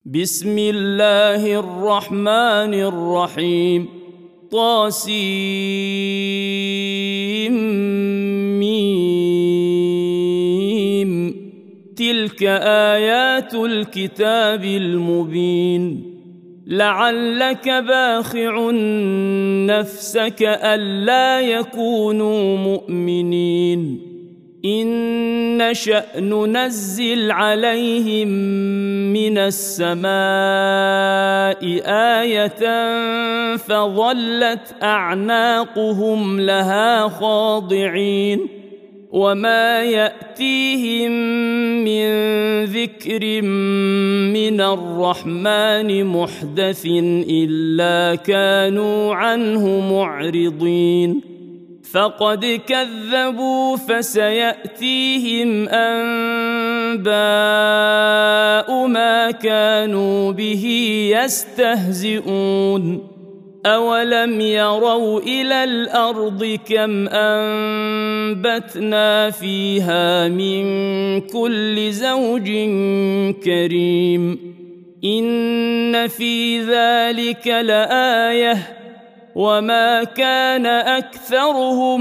بسم الله الرحمن الرحيم طاسيم تلك آيات الكتاب المبين لعلك باخع نفسك ألا يكونوا مؤمنين إن نشأ ننزل عليهم من السماء آية فظلت أعناقهم لها خاضعين وما يأتيهم من ذكر من الرحمن محدث إلا كانوا عنه معرضين فقد كذبوا فسيأتيهم أنباء ما كانوا به يستهزئون أولم يروا إلى الأرض كم أنبتنا فيها من كل زوج كريم إن في ذلك لآية وما كان أكثرهم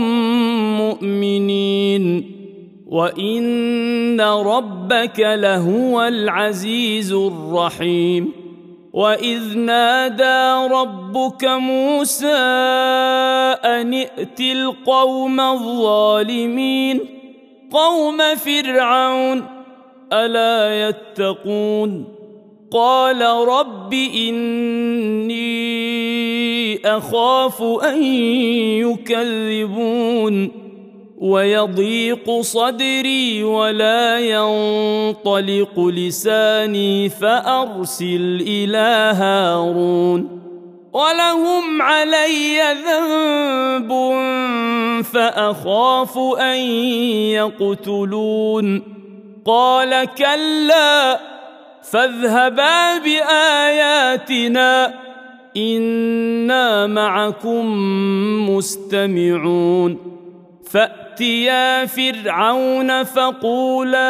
مؤمنين وإن ربك لهو العزيز الرحيم وإذ نادى ربك موسى أن ائت القوم الظالمين قوم فرعون ألا يتقون قال رب إني أخاف أن يكذبون ويضيق صدري ولا ينطلق لساني فأرسل إلى هارون ولهم علي ذنب فأخاف أن يقتلون قال كلا فاذهبا بآياتنا إنا معكم مستمعون فأتيا فرعون فقولا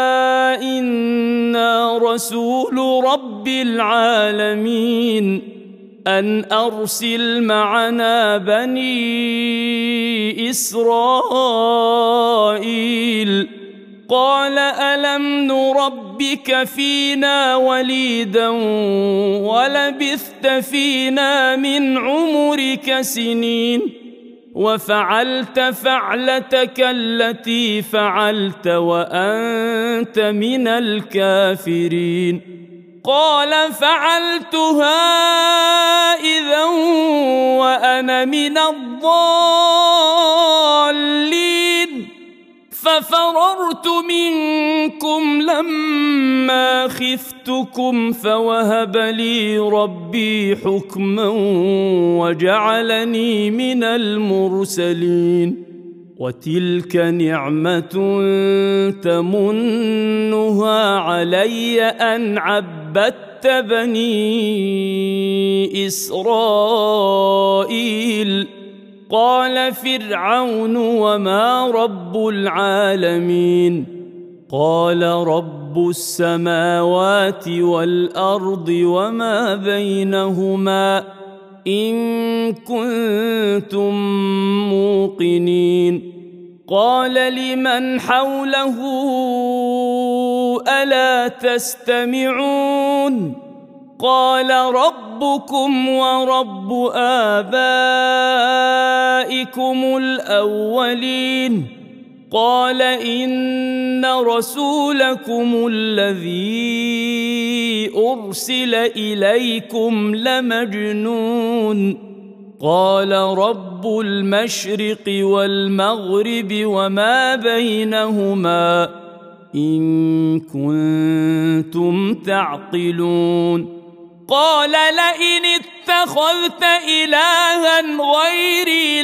إنا رسول رب العالمين أن أرسل معنا بني إسرائيل قال ألم نربك فينا وليدا ولبثت فينا من عمرك سنين وفعلت فعلتك التي فعلت وأنت من الكافرين قال فعلتها إذا وأنا من الضالين ففررت منكم لما خفتكم فوهب لي ربي حكما وجعلني من المرسلين وتلك نعمة تمنها علي أن عبدت بني إسرائيل قال فرعون وما رب العالمين قال رب السماوات والأرض وما بينهما إن كنتم موقنين قال لمن حوله ألا تستمعون قال ربكم ورب آبائكم الأولين قال إن رسولكم الذي أرسل إليكم لمجنون قال رب المشرق والمغرب وما بينهما إن كنتم تعقلون قال لئن اتخذت إلها غيري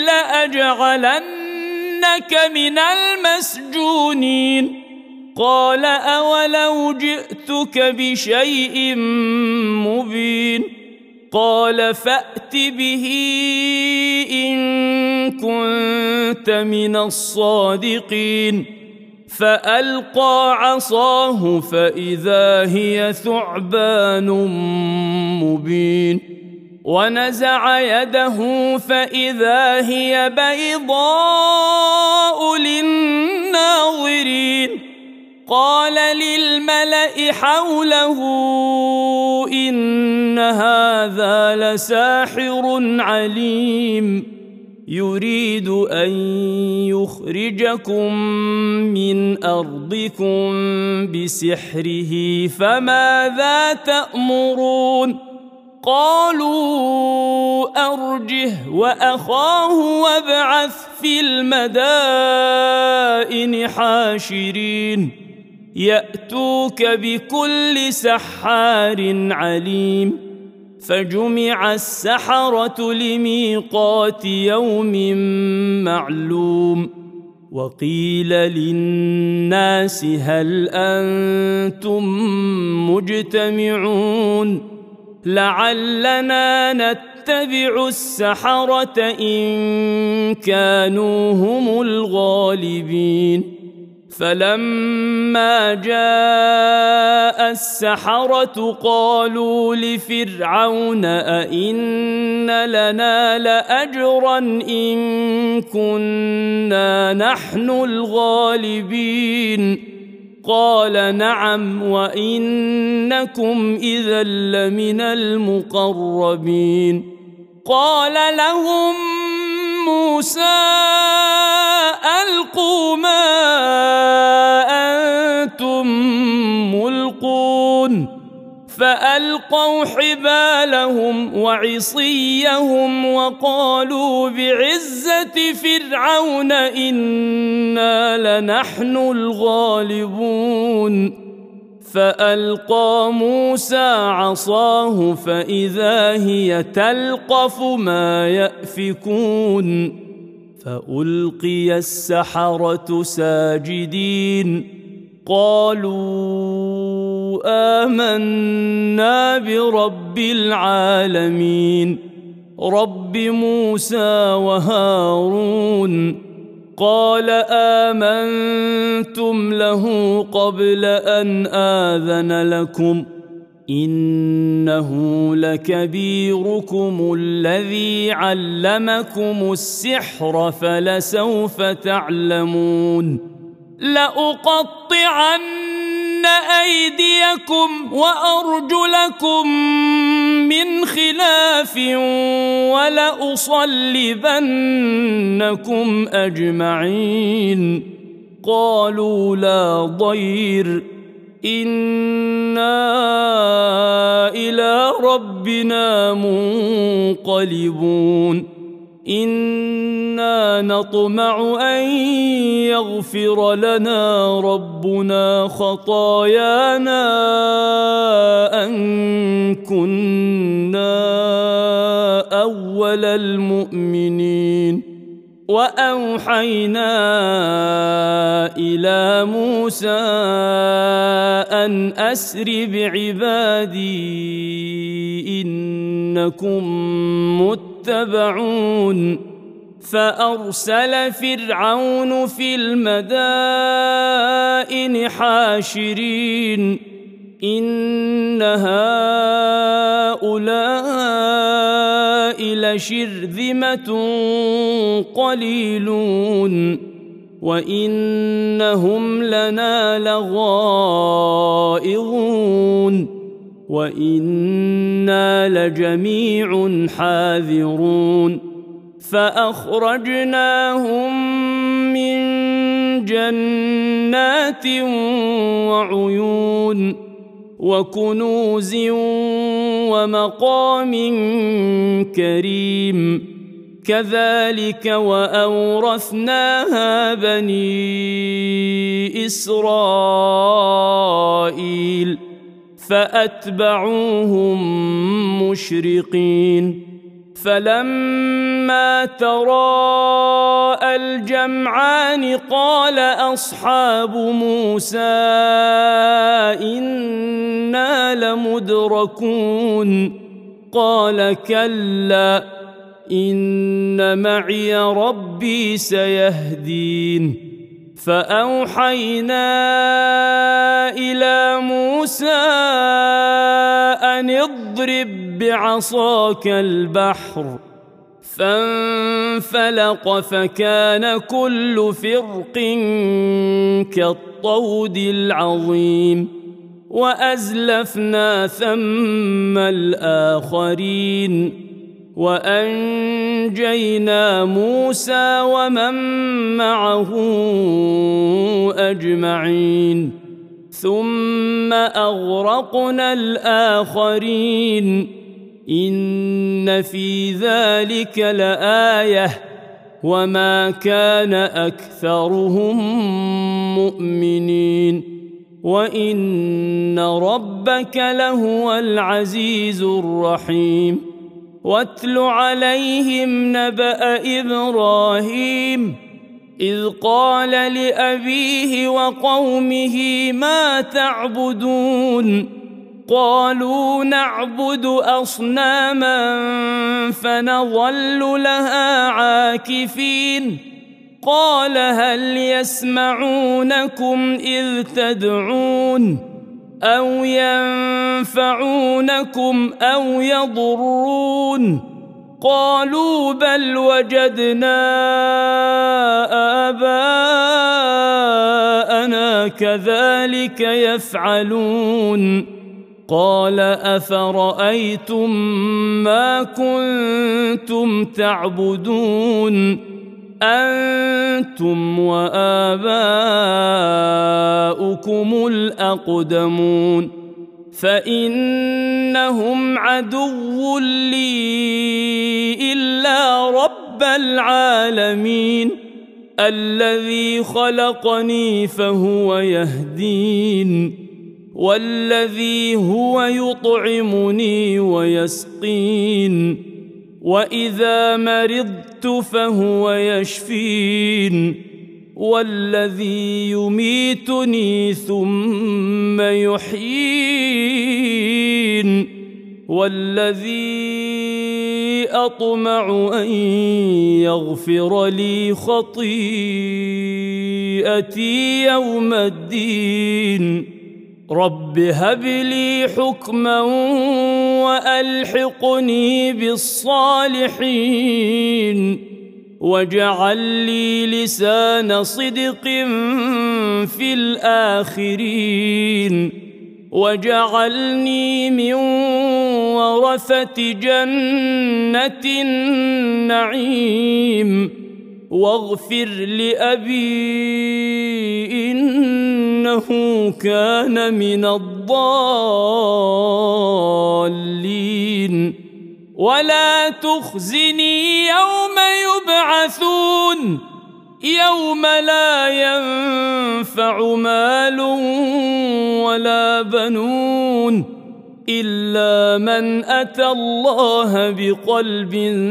لأجعلنك من المسجونين قال أولو جئتك بشيء مبين قال فأت به إن كنت من الصادقين فألقى عصاه فإذا هي ثعبان مبين ونزع يده فإذا هي بيضاء للناظرين قال للملأ حوله إن هذا لساحر عليم يريد أن يخرجكم من أرضكم بسحره فماذا تأمرون قالوا أرجه وأخاه وابعث في المدائن حاشرين يأتوك بكل سحار عليم فجمع السحرة لميقات يوم معلوم وقيل للناس هل أنتم مجتمعون لعلنا نتبع السحرة إن كانوا هم الغالبين فلما جاء السحرة قالوا لفرعون أئن لنا لأجرا إن كنا نحن الغالبين قال نعم وإنكم إذا لمن المقربين قال لهم موسى ألقوا ما أنتم ملقون فألقوا حبالهم وعصيهم وقالوا بعزة فرعون إنا لنحن الغالبون فألقى موسى عصاه فإذا هي تلقف ما يأفكون فألقي السحرة ساجدين قالوا آمنا برب العالمين رب موسى وهارون قال آمنتم له قبل أن آذن لكم إنه لكبيركم الذي علمكم السحر فلسوف تعلمون لأقطعن أيديكم وأرجلكم من خلاف ولأصلبنكم أجمعين قالوا لا ضير إنا إلى ربنا منقلبون إنا نطمع أن يغفر لنا ربنا خطايانا أن كنا أول المؤمنين وأوحينا إلى موسى أن أسر بعبادي إنكم متبعون فأرسل فرعون في المدائن حاشرين إن هؤلاء لشرذمة قليلون وإنهم لنا لغائظون وإنا لجميع حاذرون فأخرجناهم من جنات وعيون وكنوز ومقام كريم كذلك وأورثناها بني إسرائيل فأتبعوهم مشرقين فلما تراءى الجمعان قال أصحاب موسى إنا لمدركون قال كلا إن معي ربي سيهدين فأوحينا إلى موسى أن اضرب بعصاك البحر فانفلق فكان كل فرق كالطود العظيم وأزلفنا ثم الآخرين وأنجينا موسى ومن معه أجمعين ثم أغرقنا الآخرين إن في ذلك لآية وما كان أكثرهم مؤمنين وإن ربك لهو العزيز الرحيم واتل عليهم نبأ إبراهيم إذ قال لأبيه وقومه ما تعبدون قالوا نعبد أصناما فنظل لها عاكفين قال هل يسمعونكم إذ تدعون أو ينفعونكم أو يضرون قالوا بل وجدنا آباءنا كذلك يفعلون قال أفرأيتم ما كنتم تعبدون أنتم وآباؤكم الأقدمون فإنهم عدو لي إلا رب العالمين الذي خلقني فهو يهدين والذي هو يطعمني ويسقين وإذا مرضت فهو يشفين والذي يميتني ثم يحيين والذي أطمع أن يغفر لي خطيئتي يوم الدين رب هب لي حكما وألحقني بالصالحين واجعل لي لسان صدق في الآخرين واجعلني من ورثة جنة النعيم واغفر لأبي إنه كان من الضالين ولا تخزني يوم يبعثون يوم لا ينفع مال ولا بنون إلا من أتى الله بقلب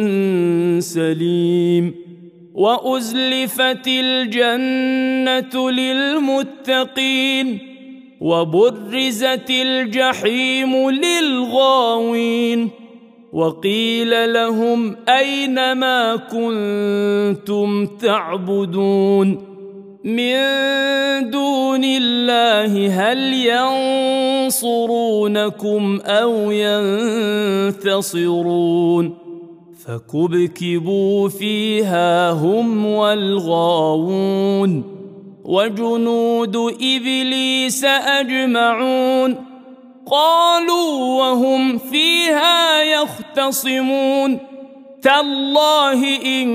سليم وأزلفت الجنة للمتقين وبرزت الجحيم للغاوين وقيل لهم أين ما كنتم تعبدون من دون الله هل ينصرونكم أو ينتصرون فكبكبوا فيها هم والغاوون وجنود إبليس أجمعون قالوا وهم فيها يختصمون تالله إن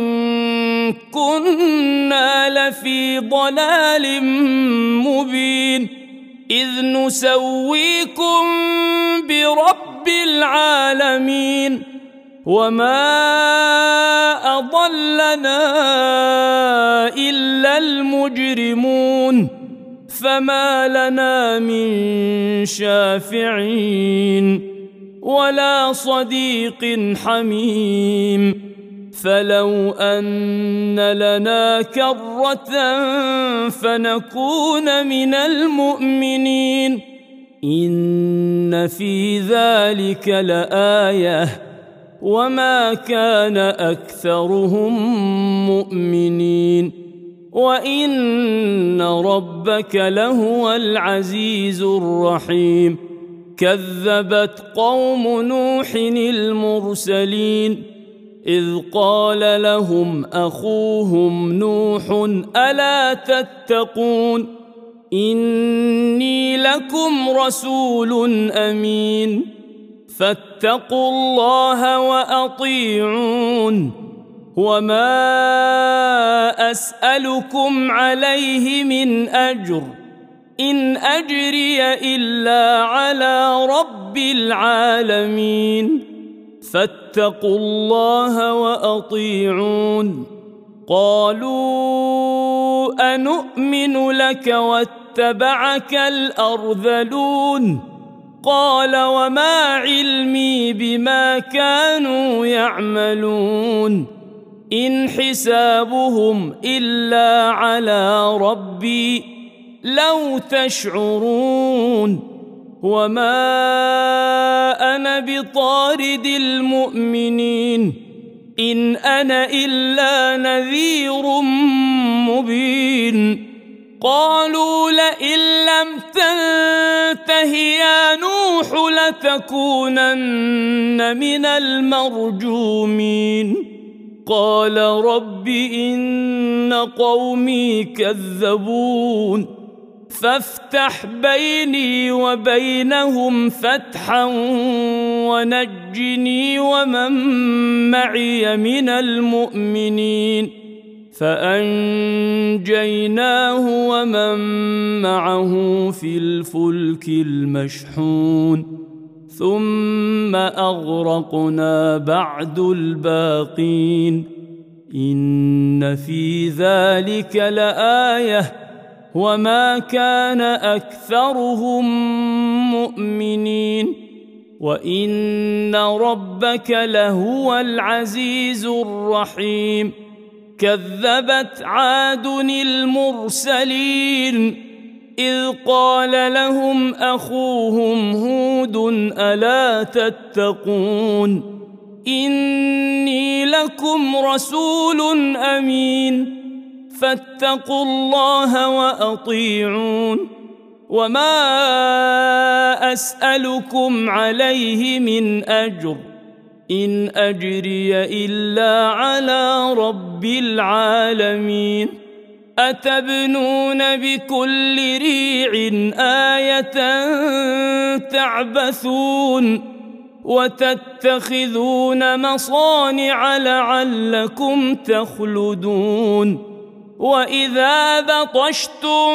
كنا لفي ضلال مبين إذ نسويكم برب العالمين وما أضلنا إلا المجرمون فما لنا من شافعين ولا صديق حميم فلو أن لنا كرة فنكون من المؤمنين إن في ذلك لآية وما كان أكثرهم مؤمنين وإن ربك لهو العزيز الرحيم كذبت قوم نوح المرسلين إذ قال لهم أخوهم نوح ألا تتقون إني لكم رسول أمين فاتقوا الله وأطيعون وما أسألكم عليه من أجر إن أجري إلا على رب العالمين فاتقوا الله وأطيعون قالوا أنؤمن لك واتبعك الأرذلون قال وما علمي بما كانوا يعملون إن حسابهم إلا على ربي لو تشعرون وما أنا بطارد المؤمنين إن أنا إلا نذير مبين قالوا لئن لم تنته يا نوح لتكونن من المرجومين قال رب إن قومي كذبون فافتح بيني وبينهم فتحا ونجني ومن معي من المؤمنين فأنجيناه ومن معه في الفلك المشحون ثم أغرقنا بعد الباقين إن في ذلك لآية وما كان أكثرهم مؤمنين وإن ربك لهو العزيز الرحيم كذبت عاد المرسلين إذ قال لهم أخوهم هود ألا تتقون إني لكم رسول أمين فاتقوا الله وأطيعون وما أسألكم عليه من أجر إن أجري إلا على رب العالمين أتبنون بكل ريع آية تعبثون وتتخذون مصانع لعلكم تخلدون وإذا بطشتم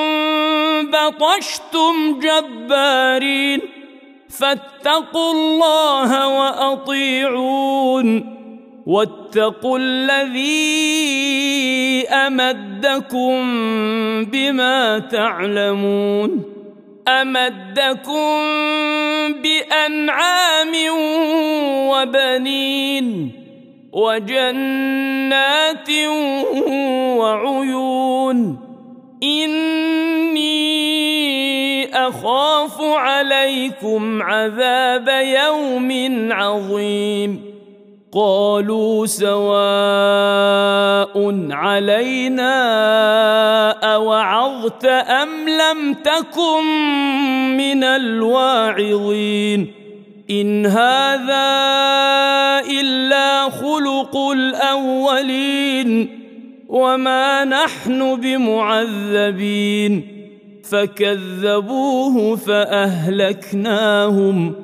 جبارين فاتقوا الله وأطيعون واتقوا الذي أمدكم بما تعلمون أمدكم بأنعام وبنين وجنات وعيون إني أخاف عليكم عذاب يوم عظيم قالوا سواء علينا أوعظت أم لم تكن من الواعظين إن هذا إلا خلق الأولين وما نحن بمعذبين فكذبوه فأهلكناهم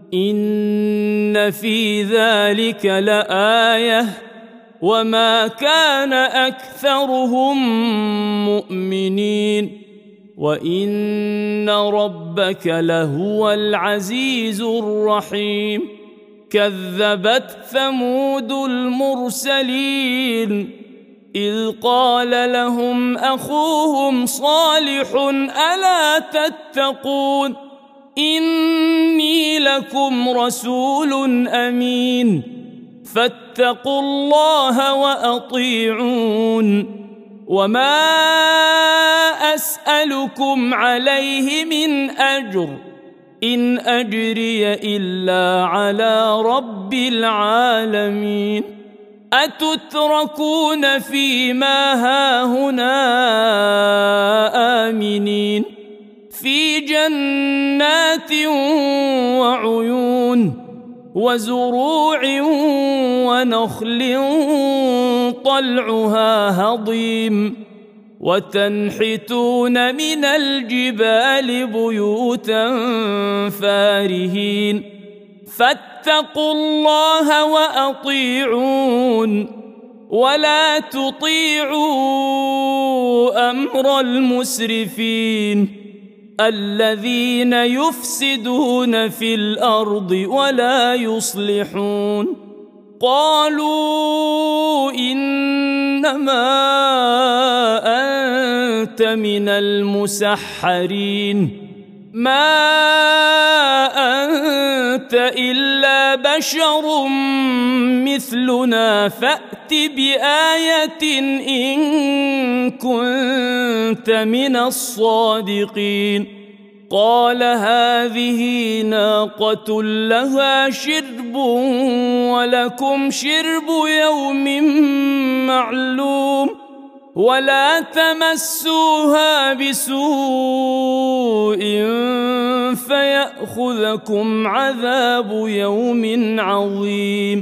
إن في ذلك لآية وما كان أكثرهم مؤمنين وإن ربك لهو العزيز الرحيم كذبت ثمود المرسلين إذ قال لهم أخوهم صالح ألا تتقون إني لكم رسول أمين فاتقوا الله وأطيعون وما أسألكم عليه من أجر إن أجري إلا على رب العالمين أتتركون فيما هاهنا آمنين في جنات وعيون وزروع ونخل طلعها هضيم وتنحتون من الجبال بيوتا فارهين فاتقوا الله وأطيعون ولا تطيعوا أمر المسرفين الذين يفسدون في الأرض ولا يصلحون قالوا إنما أنت من المسحرين ما أنت إلا بشر مثلنا فأت بآية إن كنت من الصادقين قال هذه ناقة لها شرب ولكم شرب يوم معلوم ولا تمسوها بسوء فيأخذكم عذاب يوم عظيم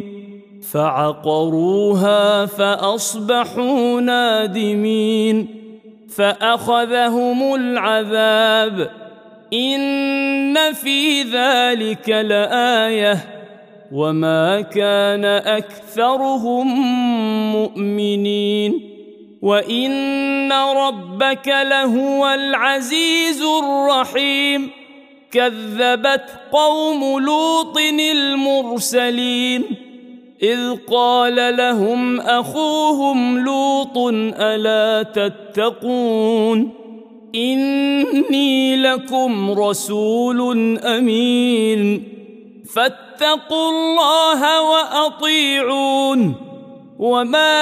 فعقروها فأصبحوا نادمين فأخذهم العذاب إن في ذلك لآية وما كان أكثرهم مؤمنين وإن ربك لهو العزيز الرحيم كذبت قوم لوط المرسلين إذ قال لهم أخوهم لوط ألا تتقون إني لكم رسول أمين فاتقوا الله وأطيعون وما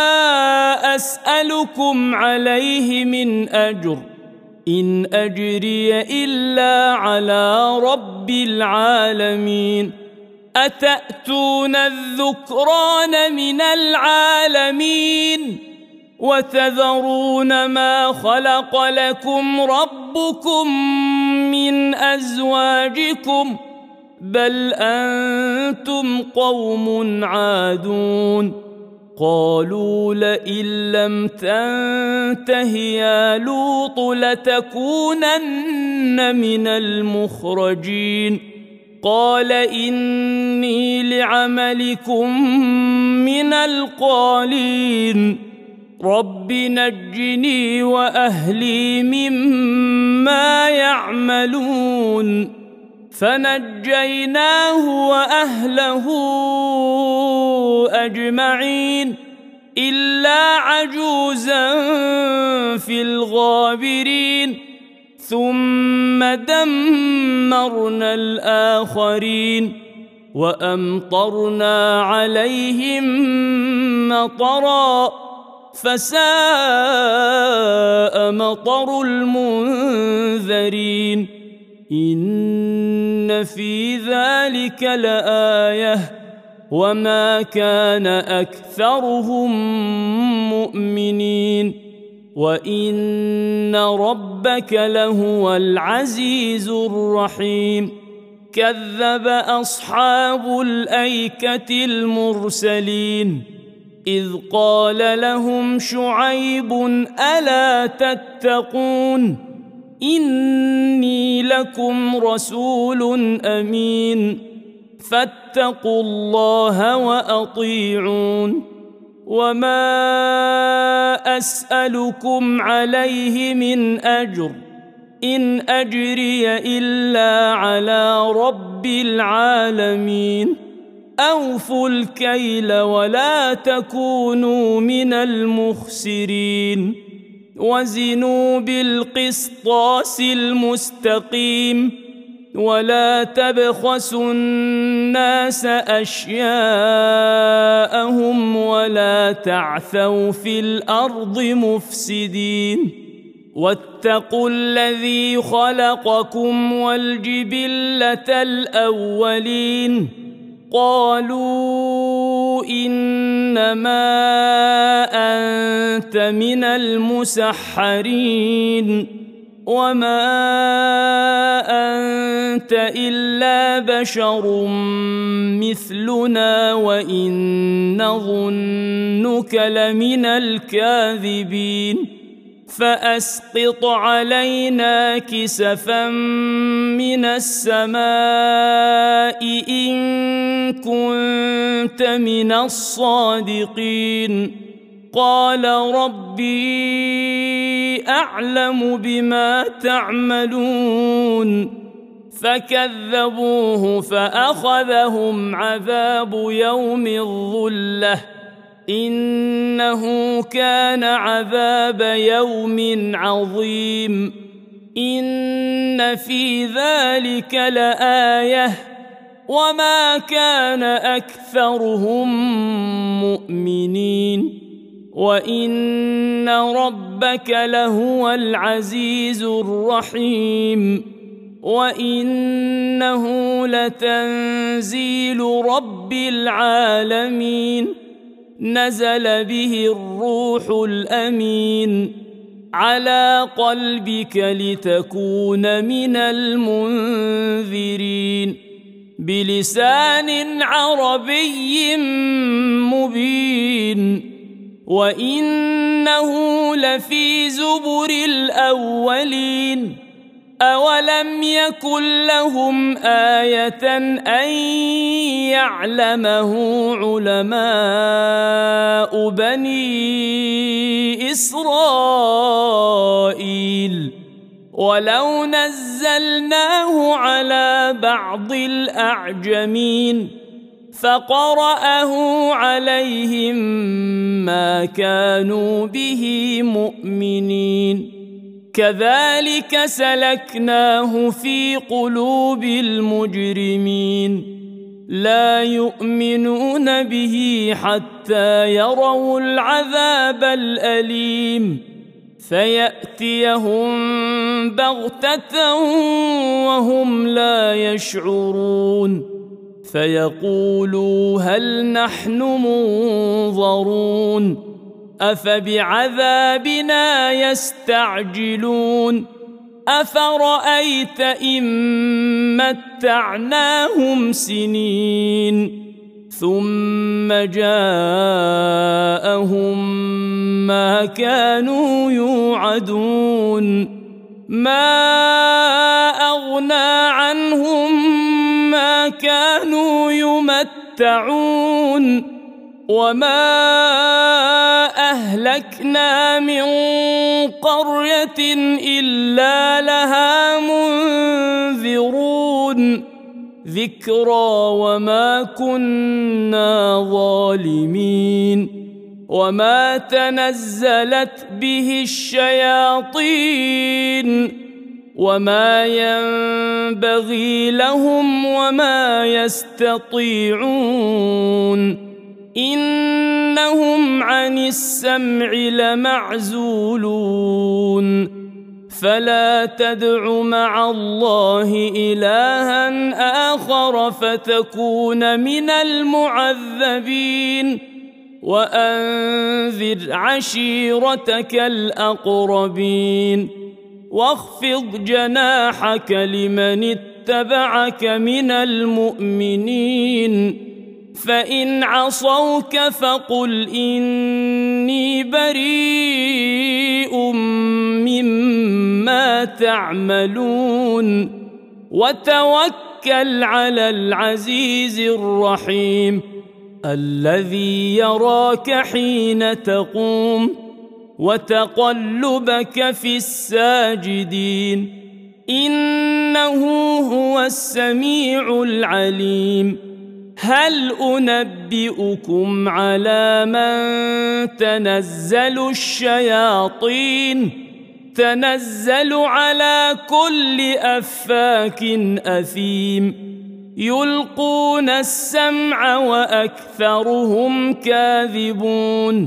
أسألكم عليه من أجر إن أجري إلا على رب العالمين أتأتون الذكران من العالمين وتذرون ما خلق لكم ربكم من أزواجكم بل أنتم قوم عادون قالوا لئن لم تنته يا لوط لتكونن من المخرجين قال إني لعملكم من القالين رب نجني وأهلي مما يعملون فنجيناه وأهله أجمعين إلا عجوزا في الغابرين ثم دمرنا الآخرين وأمطرنا عليهم مطرا فساء مطر المنذرين إن في ذلك لآية وما كان أكثرهم مؤمنين وإن ربك لهو العزيز الرحيم كذب أصحاب الأيكة المرسلين إذ قال لهم شعيب ألا تتقون إني لكم رسول أمين فاتقوا الله وأطيعون وما أسألكم عليه من أجر إن أجري إلا على رب العالمين أوفوا الكيل ولا تكونوا من المخسرين وزنوا بالقسطاس المستقيم ولا تبخسوا الناس أشياءهم ولا تعثوا في الأرض مفسدين واتقوا الذي خلقكم والجبلة الأولين قالوا إنما أنت من المسحرين وما أنت إلا بشر مثلنا وإن نظنك لمن الكاذبين فأسقط علينا كسفا من السماء إن كنت من الصادقين قال ربي أعلم بما تعملون فكذبوه فأخذهم عذاب يوم الظلة إنه كان عذاب يوم عظيم إن في ذلك لآية وما كان أكثرهم مؤمنين وإن ربك لهو العزيز الرحيم وإنه لتنزيل رب العالمين نزل به الروح الأمين على قلبك لتكون من المنذرين بلسان عربي مبين وإنه لفي زبر الأولين أولم يكن لهم آية أن يعلمه علماء بني إسرائيل ولو نزلناه على بعض الأعجمين فقرأه عليهم ما كانوا به مؤمنين كذلك سلكناه في قلوب المجرمين لا يؤمنون به حتى يروا العذاب الأليم فيأتيهم بغتة وهم لا يشعرون فيقولوا هل نحن منظرون أفبعذابنا يستعجلون أفرأيت إن متعناهم سنين ثم جاءهم ما كانوا يوعدون ما أغنى عنهم ما كانوا يمتعون وما أهلكنا من قرية إلا لها منذرون ذكرى وما كنا ظالمين وما تنزلت به الشياطين وما ينبغي لهم وما يستطيعون إنهم عن السمع لمعزولون فلا تدع مع الله إلها آخر فتكون من المعذبين وأنذر عشيرتك الأقربين واخفض جناحك لمن اتبعك من المؤمنين فإن عصوك فقل إني بريء مما تعملون وتوكل على العزيز الرحيم الذي يراك حين تقوم وتقلبك في الساجدين إنه هو السميع العليم هل أنبئكم على من تنزل الشياطين تنزل على كل أفاك أثيم يلقون السمع وأكثرهم كاذبون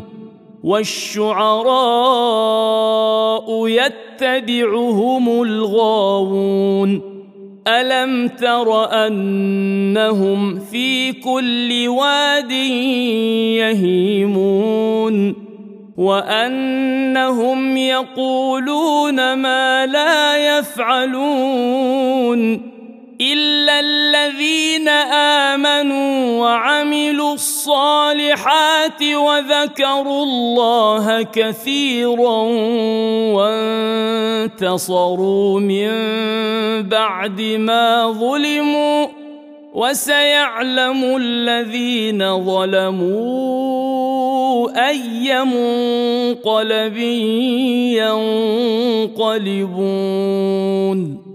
والشعراء يتبعهم الغاوون ألم تر أنهم في كل واد يهيمون وأنهم يقولون ما لا يفعلون إلا الذين آمنوا وعملوا الصالحات وذكروا الله كثيرا وانتصروا من بعد ما ظلموا وسيعلم الذين ظلموا أي منقلب ينقلبون